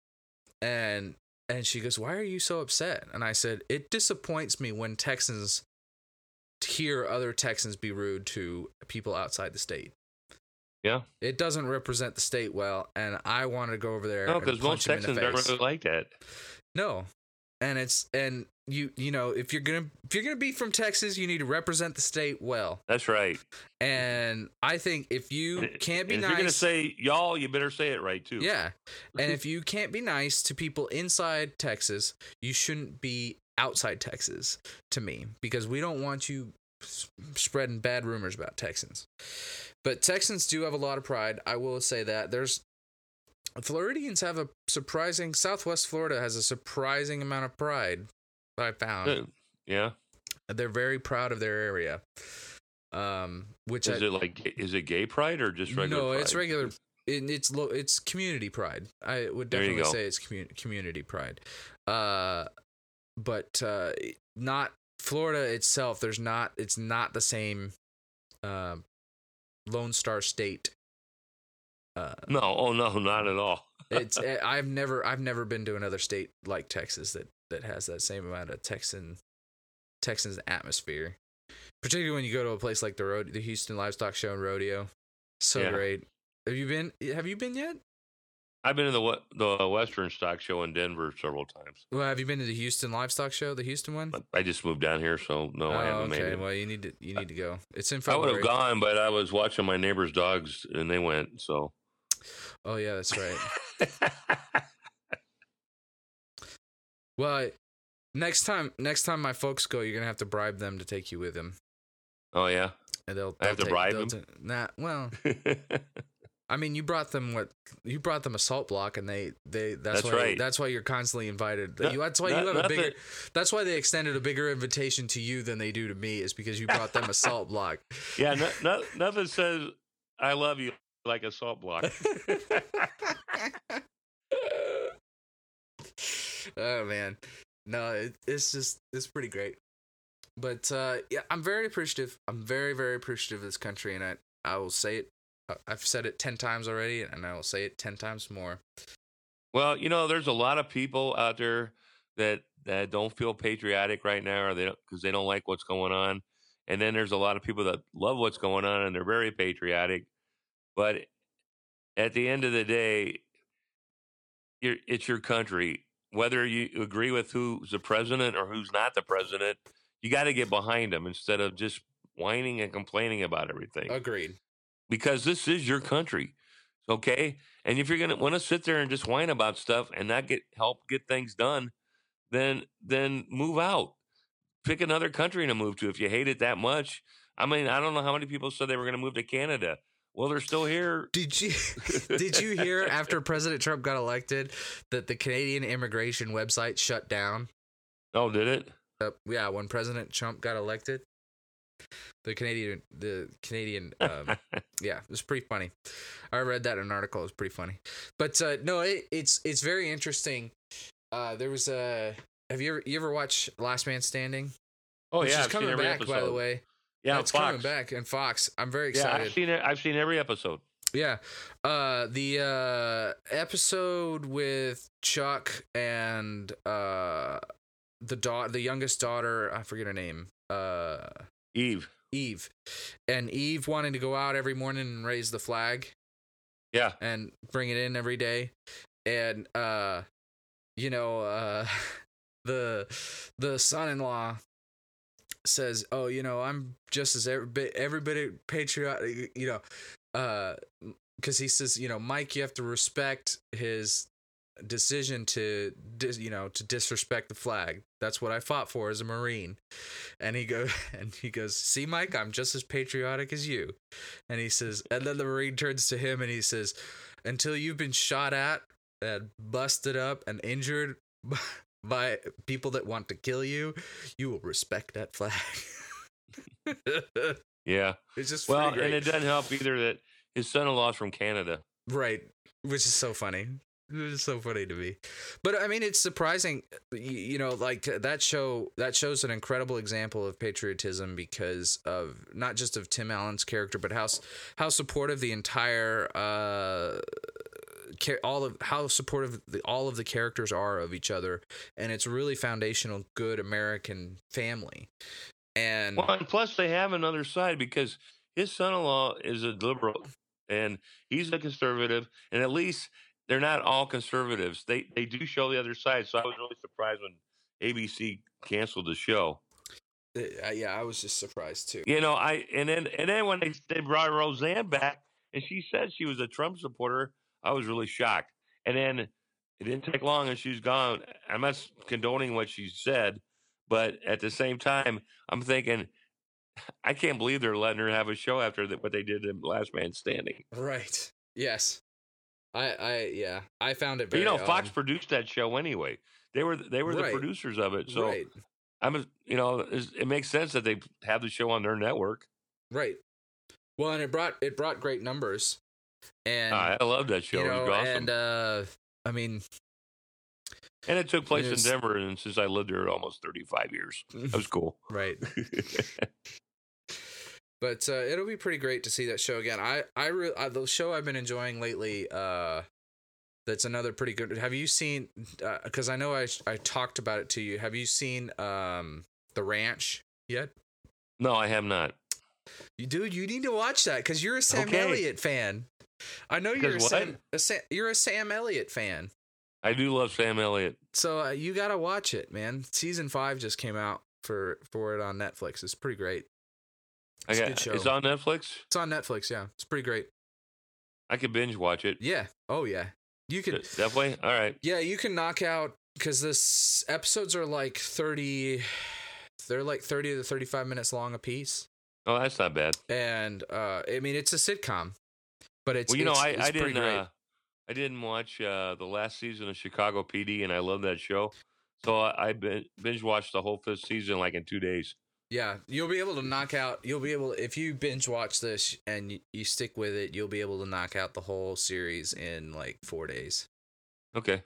and And she goes, why are you so upset? And I said, it disappoints me when Texans hear other Texans be rude to people outside the state.
Yeah.
It doesn't represent the state well, and I want to go over there.
No, because most Texans don't really like that.
No. And it's and you you know, if you're gonna if you're gonna be from Texas, you need to represent the state well.
That's right.
And I think if you can't be
and if
nice,
you're gonna say y'all, you better say it right too.
Yeah. And if you can't be nice to people inside Texas, you shouldn't be outside Texas, to me, because we don't want you spreading bad rumors about Texans. But Texans do have a lot of pride. I will say that there's Floridians have a surprising Southwest Florida has a surprising amount of pride that I found.
Yeah.
They're very proud of their area. Um, which
is
I,
it like is it gay pride or just regular?
No,
pride?
it's regular. It, it's lo, it's community pride. I would definitely say it's commu- community pride. Uh, but uh, not Florida itself. There's not. It's not the same. Uh, Lone Star State. Uh,
no, oh no, not at all.
it's I've never I've never been to another state like Texas that, that has that same amount of Texan Texans atmosphere. Particularly when you go to a place like the road, the Houston Livestock Show and Rodeo. So yeah. Great. Have you been? Have you been yet?
I've been to the the Western Stock Show in Denver several times.
Well, have you been to the Houston Livestock Show, the Houston one?
I just moved down here, so no,
oh,
I haven't
okay.
made it.
Well, you need to you need to go. It's in
I
February.
would have gone, but I was watching my neighbor's dogs, and they went. So.
Oh yeah, that's right. Well, next time, next time my folks go, you're gonna have to bribe them to take you with them.
Oh yeah,
and they'll.
I have
they'll
to
take,
bribe them.
T- nah, well. I mean, you brought them what you brought them a salt block, and they they that's,
that's
why
right.
that's why you're constantly invited.
No,
you, that's why
not,
you have a bigger.
That,
that's why they extended a bigger invitation to you than they do to me. Is because you brought them a salt block.
Yeah, no, no, nothing says I love you like a salt block.
Oh man, no, it, it's just it's pretty great. But uh, yeah, I'm very appreciative. I'm very very appreciative of this country, and I I will say it. I've said it ten times already, and I will say it ten times more.
Well, you know, there's a lot of people out there that that don't feel patriotic right now, or they don't because they don't like what's going on. And then there's a lot of people that love what's going on, and they're very patriotic. But at the end of the day, you're, it's your country. Whether you agree with who's the president or who's not the president, you got to get behind them instead of just whining and complaining about everything.
Agreed.
Because this is your country, okay? And if you're gonna want to sit there and just whine about stuff and not get help get things done, then then move out. Pick another country to move to if you hate it that much. I mean, I don't know how many people said they were going to move to Canada. Well, they're still here.
Did you did you hear after President Trump got elected that the Canadian immigration website shut down?
Oh, did it?
Uh, yeah, when President Trump got elected, the Canadian the Canadian um, yeah, it was pretty funny. I read that in an article. It was pretty funny. But uh, no, it, it's it's very interesting. Uh, there was a have you ever you ever watch Last Man Standing?
Oh
Which
yeah,
is
I've
coming
seen every
back
episode.
by the way.
Yeah,
it's
Fox.
coming back and Fox. I'm very
Yeah,
excited.
I've seen it. I've seen every episode.
Yeah. Uh, the uh, episode with Chuck and uh, the da- the youngest daughter, I forget her name. Uh,
Eve.
Eve. And Eve wanting to go out every morning and raise the flag
Yeah.
and bring it in every day. And uh, you know, uh, the the son-in-law says, "Oh, you know, I'm just as every bit every bit patriotic, you know." Uh, because he says, you know, Mike, you have to respect his decision to, dis, you know, to disrespect the flag. That's what I fought for as a Marine. And he goes, and he goes, see, Mike, I'm just as patriotic as you. And he says, and then the Marine turns to him and he says, until you've been shot at and busted up and injured by people that want to kill you, you will respect that flag.
Yeah.
It's just
well,
great.
And it doesn't help either that his son-in-law's from Canada.
Right. Which is so funny. It's so funny to me. But I mean, it's surprising, you know, like that show, that shows an incredible example of patriotism because of not just of Tim Allen's character, but how, how supportive the entire, uh, all of how supportive the, all of the characters are of each other. And it's really foundational, good American family. And
well, and plus they have another side because his son-in-law is a liberal and he's a conservative, and at least they're not all conservatives. They they do show the other side. So I was really surprised when A B C canceled the show.
Uh, yeah, I was just surprised too.
You know, I and then and then when they they brought Roseanne back and she said she was a Trump supporter, I was really shocked. And then it didn't take long and she's gone. I'm not condoning what she said, but at the same time, I'm thinking, I can't believe they're letting her have a show after the, what they did in Last Man Standing.
Right. Yes. I, I, yeah, I found it
But,
very.
you know, Fox
odd.
produced that show anyway. They were they were
Right.
the producers of it. So
Right.
I'm, a, you know, it's- it makes sense that they have the show on their network.
Right. Well, and it brought it brought great numbers, and
Ah, I love that show.
you know,
it was awesome.
and uh, I mean,
And it took place
It is-
in Denver, and since I lived there almost thirty-five years, that was cool.
right. But uh, it'll be pretty great to see that show again. I, I, re- I the show I've been enjoying lately. Uh, that's another pretty good. Have you seen? Because uh, I know I I talked about it to you. Have you seen um The Ranch yet?
No, I have not.
You dude, you need to watch that because you're a Sam
Okay.
Elliott fan. I know you're a
Because
Sam,
what?
a Sam. You're a Sam Elliott fan.
I do love Sam Elliott.
So uh, you gotta watch it, man. Season five just came out for for it on Netflix. It's pretty great.
I
It's a
got,
good show.
It's on Netflix.
It's on Netflix. Yeah, it's pretty great.
I could binge watch it.
Yeah. Oh yeah. You could.
Definitely. All right.
Yeah, you can knock out because this episodes are like thirty. They're like thirty to thirty-five minutes long a piece,
Oh, that's not bad.
and uh, I mean it's a sitcom, but it's
Well, you know,
it's,
I,
it's
I
pretty
didn't
great.
uh, I didn't watch uh, the last season of Chicago P D, and I love that show. So I, I bin- binge watched the whole fifth season like in two days.
Yeah, you'll be able to knock out. You'll be able if you binge watch this and you, you stick with it, you'll be able to knock out the whole series in like four days.
Okay.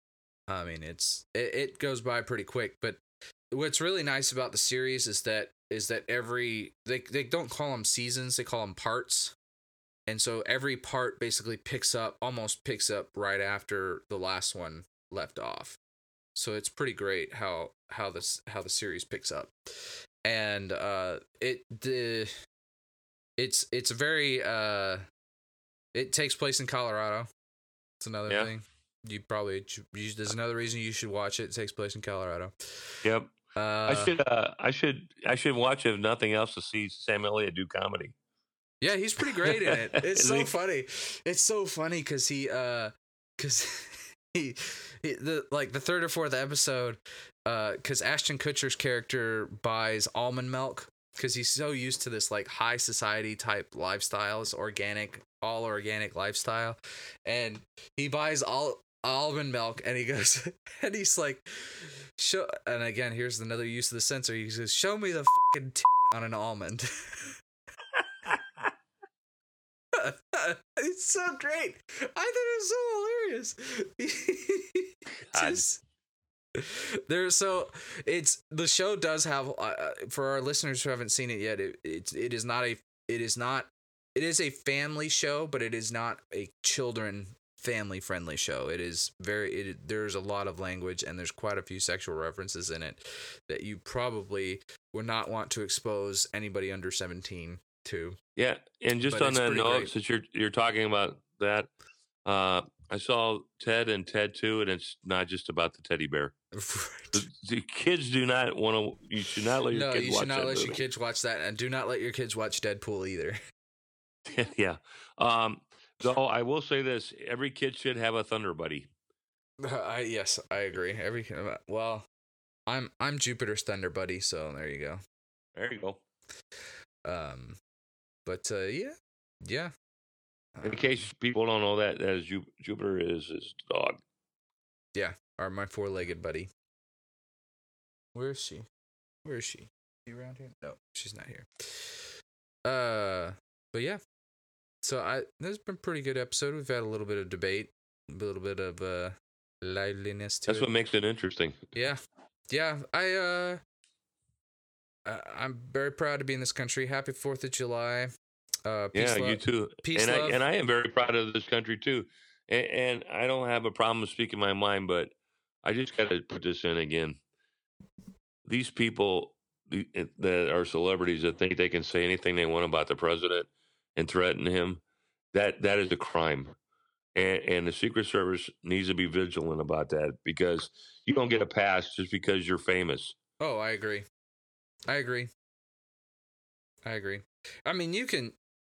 I mean, it's it, it goes by pretty quick. But what's really nice about the series is that is that every they they don't call them seasons, they call them parts, and so every part basically picks up almost picks up right after the last one left off. So it's pretty great how how this how the series picks up. And uh, it the it's it's very uh, it takes place in Colorado. It's another
Yeah.
thing. You probably you, there's another reason you should watch it. It takes place in Colorado.
Yep.
Uh,
I should uh, I should I should watch if nothing else to see Sam Elliott do comedy.
Yeah, he's pretty great in it. It's
Is
so
he?
funny. It's so funny because he uh because he, he the like the third or fourth episode uh because Ashton Kutcher's character buys almond milk because he's so used to this like high society type lifestyle, this organic, all organic lifestyle, and he buys all almond milk, and he goes, and he's like, show. And again, here's another use of the censor. He says, "Show me the fucking t- on an almond." It's so great. I thought it was so hilarious. Just, there, so it's the show does have uh, for our listeners who haven't seen it yet. It, it it is not a it is not it is a family show, but it is not a children family friendly show. It is very it there's a lot of language, and there's quite a few sexual references in it that you probably would not want to expose anybody under seventeen to.
Yeah, and just
But
on
it's
that
pretty
note,
great.
since you're you're talking about that, uh, I saw Ted and Ted two, and it's not just about the teddy bear. The, the kids do not want to. You should not let your
No,
kids
you
watch
should not
that
let
movie.
your kids watch that, and do not let your kids watch Deadpool either.
Yeah. Um, though I will say this: every kid should have a Thunder Buddy.
I yes, I agree. Every well, I'm I'm Jupiter's Thunder Buddy, so there you go.
There you go.
Um, but uh, yeah, yeah.
In case people don't know that, that is Ju- Jupiter is his dog.
Yeah, or my four-legged buddy. Where is she? Where is she? Is she around here? No, she's not here. Uh, but yeah. So I this has been a pretty good episode. We've had a little bit of debate, a little bit of uh liveliness to
That's
it.
what makes it interesting.
Yeah, yeah. I uh, I- I'm very proud to be in this country. Happy Fourth of July. Uh, peace,
Yeah,
love.
you too.
Peace,
and
love.
I and I am very proud of this country too. And, and I don't have a problem speaking my mind, but I just got to put this in again. These people the- that are celebrities that think they can say anything they want about the president and threaten him, that that is a crime. And, and the Secret Service needs to be vigilant about that, because you don't get a pass just because you're famous.
Oh, I agree. I agree. I agree. I mean, you can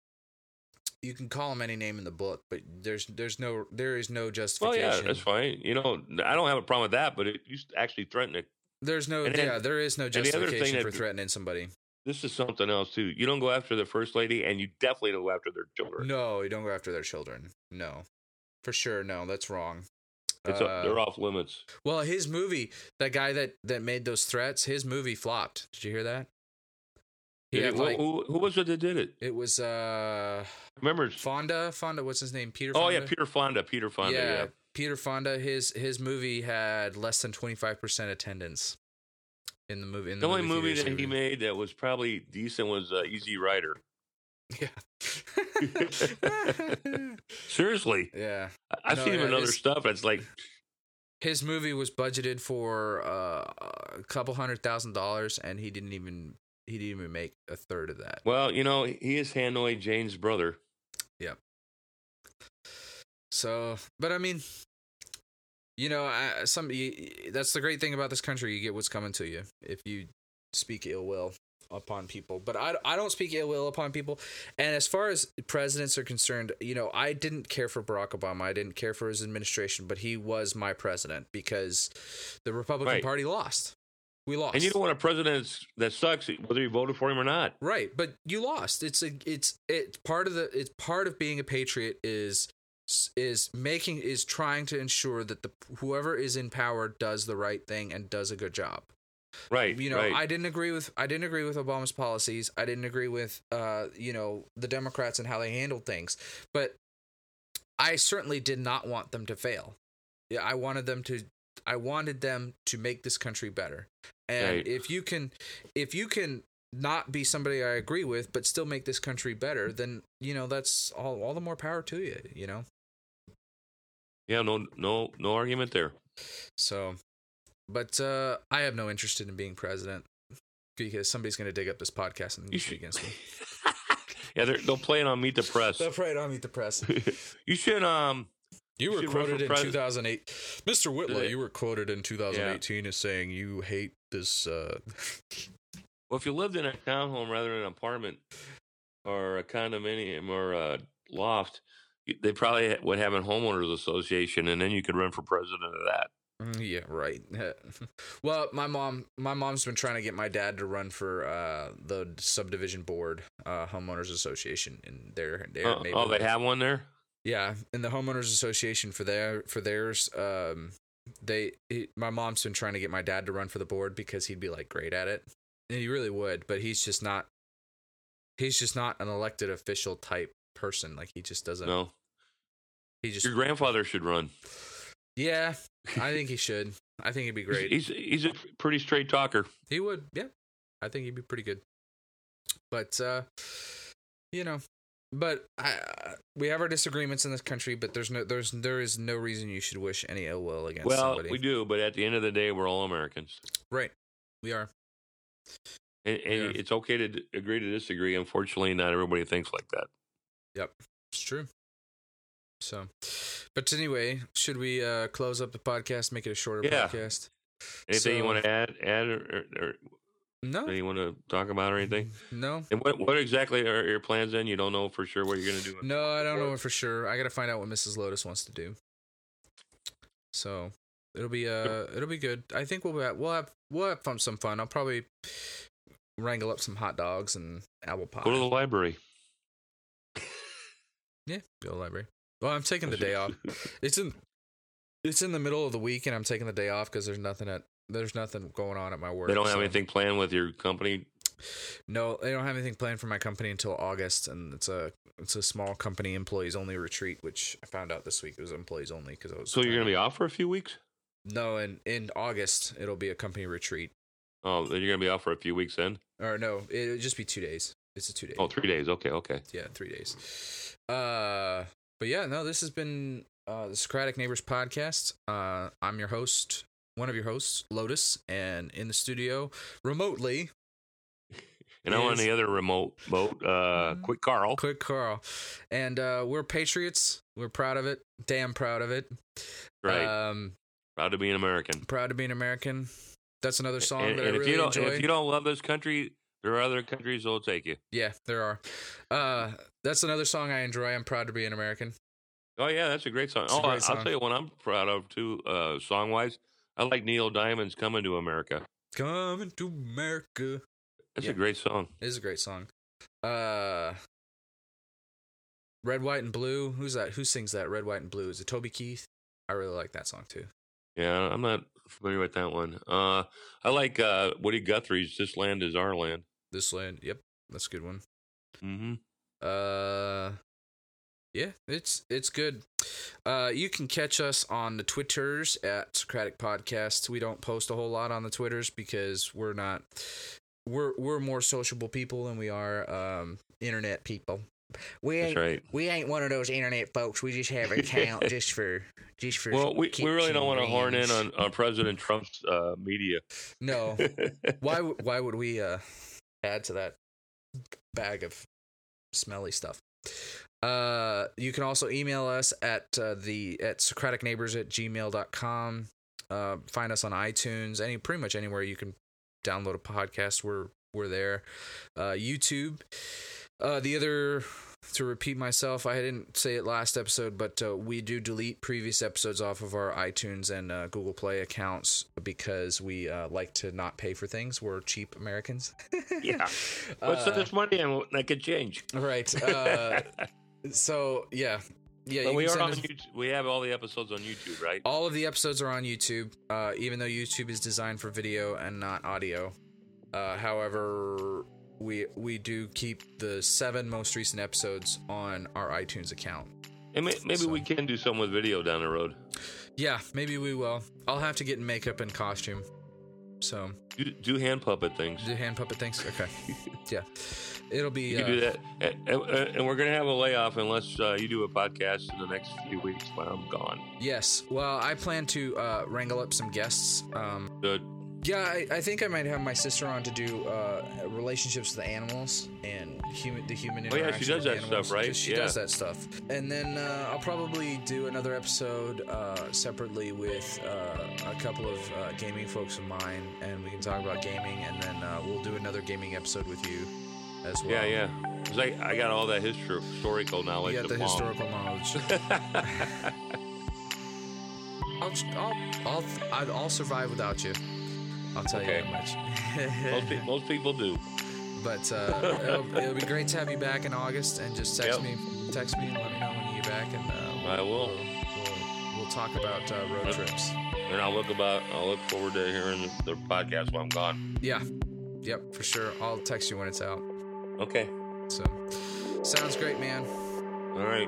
you can call him any name in the book, but there's there's no there is no
Well,
justification.
yeah, that's fine. You know, I don't have a problem with that, but it, you actually threaten it.
There's no
And then-
yeah, there is no
the other thing
justification
that-
for threatening somebody.
This is something else too. You don't go after the first lady, and you definitely don't go after their children.
No, you don't go after their children. No, for sure. No, that's wrong.
It's
Uh,
they're off limits.
well, his movie, that guy that that made those threats, his movie flopped. Did you hear that? He
Did
had,
it- who-
like,
who, who was it that did it?
it was uh
Remember? it's-
Fonda. Fonda. What's his name? Peter.
Oh
Fonda?
yeah, Peter Fonda. Peter Fonda.
yeah,
Yeah.
Peter Fonda. His his movie had less than twenty five percent attendance in the movie. In the,
The only movie
theaters
that he made that was probably decent was uh, Easy Rider.
Yeah.
Seriously,
yeah.
I- I've
No,
seen him
yeah,
in other
his-
stuff. It's like,
His movie was budgeted for uh, a couple hundred thousand dollars, and he didn't even he didn't even make a third of that.
well, you know, he is Hanoi Jane's brother.
So, but I mean, you know, I, some you, that's the great thing about this country. You get what's coming to you if you speak ill will upon people. But I, I don't speak ill will upon people. And as far as presidents are concerned, you know, I didn't care for Barack Obama. I didn't care for his administration, but he was my president because the Republican
Right.
Party lost. We lost.
And you don't want a president that's, that sucks, whether you voted for him or not.
Right, but you lost. It's a it's it's part of the it's part of being a patriot is is making is trying to ensure that the whoever is in power does the right thing and does a good job.
Right.
You know,
right.
I didn't agree with I didn't agree with Obama's policies. I didn't agree with uh, you know, the Democrats and how they handled things. But I certainly did not want them to fail. Yeah, I wanted them to I wanted them to make this country better. And
Right.
if you can if you can not be somebody I agree with but still make this country better, then, you know, that's all all the more power to you, you know.
Yeah, no, no, no argument there.
So, but uh, I have no interest in being president because somebody's going to dig up this podcast and
You
use it
should-
against me.
Yeah, they're, they'll play it on Meet the Press.
They'll pray on Meet the Press.
You should, um,
You were
should run for
quoted in
pres-
two thousand eight. Mister Whitlow,
Yeah.
you were quoted in two thousand eighteen as saying you hate this. Uh...
well, if you lived in a townhome rather than an apartment or a condominium or a loft, they probably would have a homeowners association, and then you could run for president of that.
Yeah, right. Well, my mom, my mom's been trying to get my dad to run for uh, the subdivision board, uh, homeowners association in their their
Oh,
neighborhood.
oh, they have one there.
Yeah, in the homeowners association for their for theirs, um, they he, my mom's been trying to get my dad to run for the board because he'd be like great at it, and he really would, but he's just not. He's just not an elected official type person. Like he just doesn't.
No.
He just.
Your grandfather should run.
Yeah, I think he should. I think he'd be great.
He's he's a pretty straight talker.
He would, yeah. I think he'd be pretty good. But uh, you know, but I, uh, we have our disagreements in this country. But there's no, there's there is no reason you should wish any ill will against
well,
somebody.
Well, we do, but at the end of the day, we're all Americans.
Right, we are.
And, and yeah. It's okay to d- agree to disagree. Unfortunately, not everybody thinks like that.
Yep, it's true. So, but anyway, should we uh, close up the podcast, make it a shorter
yeah.
podcast?
Anything
so,
you want to add? Add or, or, or
no?
Anything you want to talk about or anything?
No.
And what what exactly are your plans? Then you don't know for sure what you're going to do.
No, I don't know for sure. I got to find out what Missus Lotus wants to do. So it'll be uh it'll be good. I think we'll have we'll have we'll have fun, some fun. I'll probably wrangle up some hot dogs and apple pie.
Go to the library.
Yeah, go to the library. Well, I'm taking the day off. It's in it's in the middle of the week, and I'm taking the day off because there's nothing at there's nothing going on at my work.
They don't have
so.
anything planned with your company.
No, they don't have anything planned for my company until August, and it's a it's a small company employees only retreat, which I found out this week it was employees only because I was.
So you're gonna be off for a few weeks?
No, in in August it'll be a company retreat.
Oh, then you're gonna be off for a few weeks then?
Or no, it'll just be two days. It's a two day.
Oh, three days. Okay, okay.
Yeah, three days. Uh. But yeah, no, this has been uh, the Socratic Neighbors podcast. Uh, I'm your host, one of your hosts, Lotus, and in the studio remotely.
And I'm on the other remote boat, uh, Quick Carl.
Quick Carl. And uh, we're patriots. We're proud of it. Damn proud of it.
Right.
Um,
proud to be an American.
Proud to be an American. That's another song
and,
that
and
I
if
really
you don't,
enjoy.
And if you don't love this country, there are other countries that will take you.
Yeah, there are. Uh, that's another song I enjoy. I'm proud to be an American.
Oh, yeah, that's a great song.
It's
oh,
great
I'll
song.
tell you what I'm proud of, too, uh, song-wise. I like Neil Diamond's Coming to America.
Coming to America.
That's
yeah.
a great song.
It is a great song. Uh, Red, White, and Blue. Who's that? Who sings that? Red, White, and Blue. Is it Toby Keith? I really like that song, too.
Yeah, I'm not familiar with that one. Uh, I like uh, Woody Guthrie's This Land Is Our Land.
This Land. Yep. That's a good one.
Mm-hmm.
Uh, yeah, it's it's good. Uh, you can catch us on the Twitters at Socratic Podcast. We don't post a whole lot on the Twitters because we're not we're we're more sociable people than we are um internet people. We ain't
That's right.
we ain't one of those internet folks. We just have an account just for just for.
Well, we we really don't want to horn in
on.
on, on President Trump's uh, media.
No, why why would we uh add to that bag of smelly stuff? Uh, you can also email us at uh, the at socraticneighbors at gmail dot com. Uh, find us on iTunes, any pretty much anywhere you can download a podcast. We're we're there. Uh, YouTube. Uh, the other, to repeat myself, I didn't say it last episode, but uh, we do delete previous episodes off of our iTunes and uh, Google Play accounts because we uh, like to not pay for things. We're cheap Americans.
Yeah. What's uh, this money and that could change?
Right. Uh, so, yeah. Yeah,
but
you
we
can
are
send
on
us-
YouTube. We have all the episodes on YouTube, right?
All of the episodes are on YouTube, uh, even though YouTube is designed for video and not audio. Uh, however, we we do keep the seven most recent episodes on our iTunes account.
And may, maybe
So-
we can do something with video down the road.
Yeah, maybe we will. I'll have to get in makeup and costume. So,
Do, do hand puppet things.
do hand puppet things? Okay. Yeah. It'll be...
You can
uh,
do that. And, and, and we're going to have a layoff unless uh, you do a podcast in the next few weeks when I'm gone.
Yes. Well, I plan to uh, wrangle up some guests. Um,
Good.
yeah, I, I think I might have my sister on to do uh, relationships with animals and human the human
Oh, yeah,
interaction
she does
with
that
animals,
stuff, right?
'cause she
Yeah.
does that stuff. And then uh, I'll probably do another episode uh, separately with uh, a couple of uh, gaming folks of mine, and we can talk about gaming, and then uh, we'll do another gaming episode with you as well.
Yeah, yeah. 'Cause I, I got all that histor- historical knowledge.
You got the
of Pong.
historical knowledge. I'll, just, I'll I'll I'd, I'll survive without you. I'll tell
Okay.
you that much.
Most, pe- most people do.
But uh, it'll, it'll be great to have you back in August, and just text
Yep.
me, text me, and let me know when you get back, and uh,
I will.
We'll, we'll, we'll talk about uh, road
Yep.
trips.
And I'll look about. I'll look forward to hearing the, the podcast while I'm gone.
Yeah, yep, for sure. I'll text you when it's out.
Okay.
So, sounds great, man.
All right.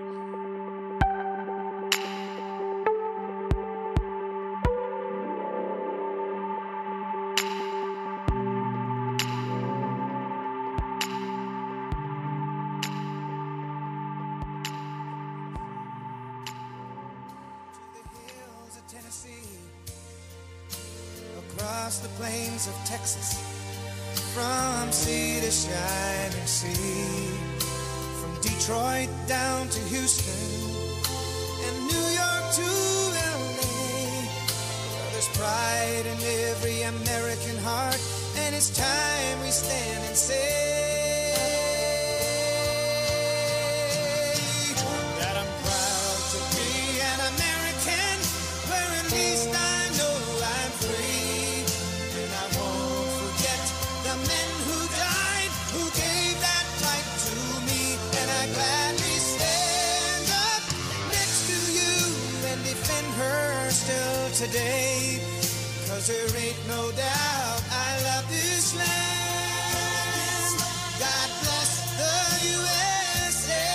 Across the plains of Texas, from sea to shining sea, from Detroit down to Houston, and New York to L A. There's pride in every American heart, and it's time we stand and say that I'm proud to be an American, where at least I know I'm free. And I won't forget the men who died, who gave that right to me. And I gladly stand up next to you and defend her still today. 'Cause there ain't no doubt I love this land. God bless the U S A.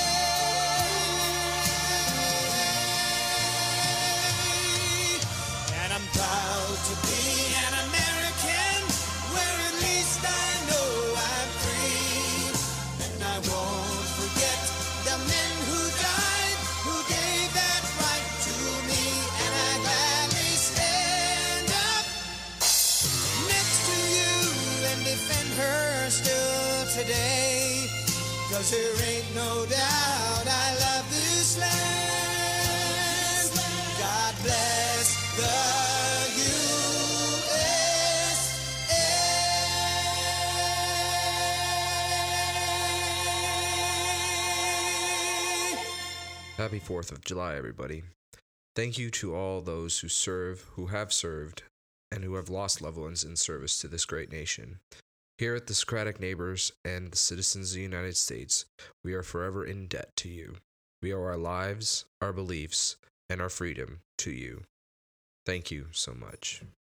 And I'm proud to be an American, where at least I know I'm free. And I won't forget the men who died, who gave that right to me. And I gladly stand up next to you and defend her still today. 'Cause there ain't no doubt I love this land. God bless the U S A.
Happy fourth of July, everybody. Thank you to all those who serve, who have served, and who have lost loved ones in service to this great nation. Here at the Socratic Neighbors and the citizens of the United States, we are forever in debt to you. We owe our lives, our beliefs, and our freedom to you. Thank you so much.